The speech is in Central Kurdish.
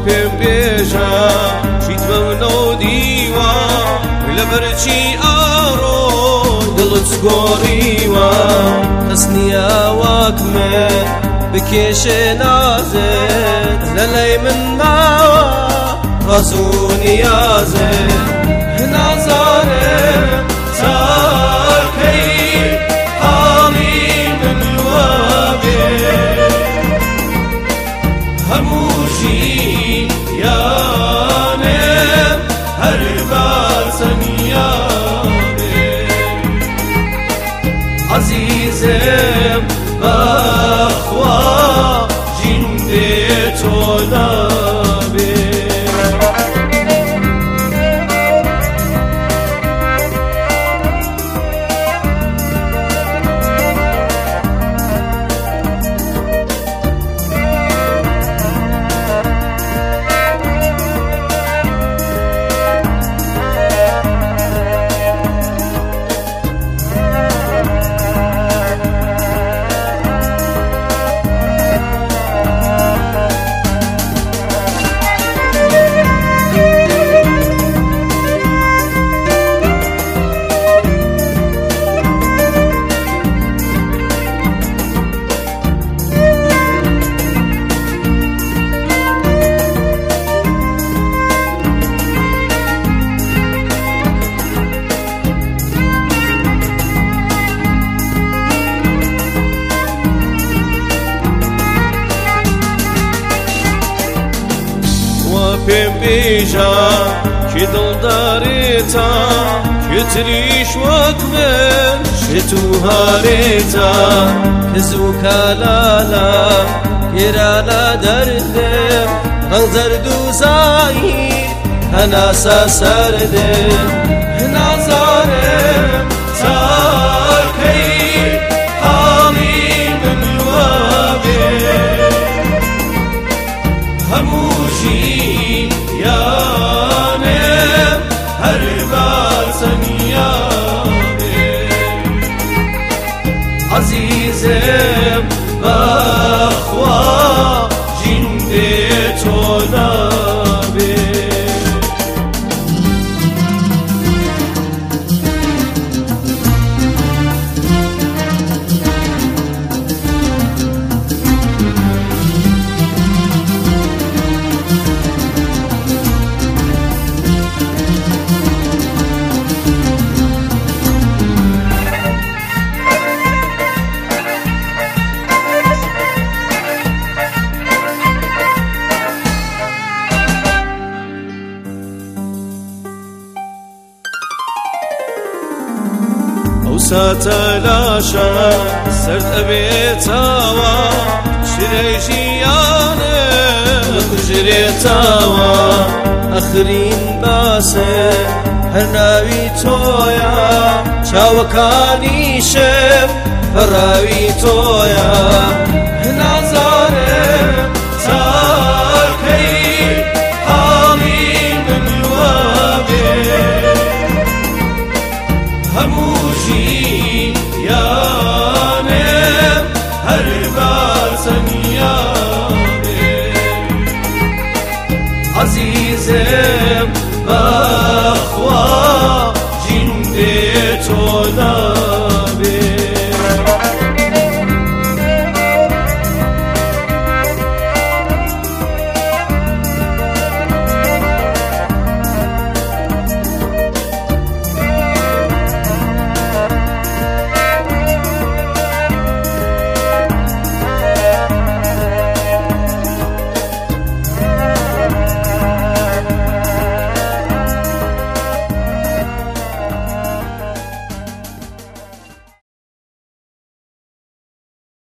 پێم بێژە چیت بەمنە و دیوە لەبەرچی ئاڕۆ دڵت گۆڕیوە کەس نییە وەک من بکێشێ نازت لەلای من ماوە ڕەز و نیازت نازانم چاکەی حاڵی من وابێ هەموو ژیانم هەر بەسەنیابێ عەزیزم بەخوا ژین بێ تۆ نابێ پێم بێژە کێ دڵدارێتە کێتریش وەک من شێت و هارێتە کە زوو کەلالە گێرا لە دەردم ڕەنگ زەرد و زاهیر هەناسە سەردم نازانم چاکەی حاڵی من وابێ هەموو ژیانم هەر بەسەنیابێ عەزیزم بەخوا ژین بێ تۆ نابێ ساتەلاشە سرد ئەبێتەوە شرەی ژیانم کوژرێتەوە ئەخرین باسێ هەر ناوی تۆیە چاوەکانیشم پەراوی تۆیە نازانم چاکەی حاڵی من وابێ هەموو ژیانم هەر بەسەنیابێ عەزیزم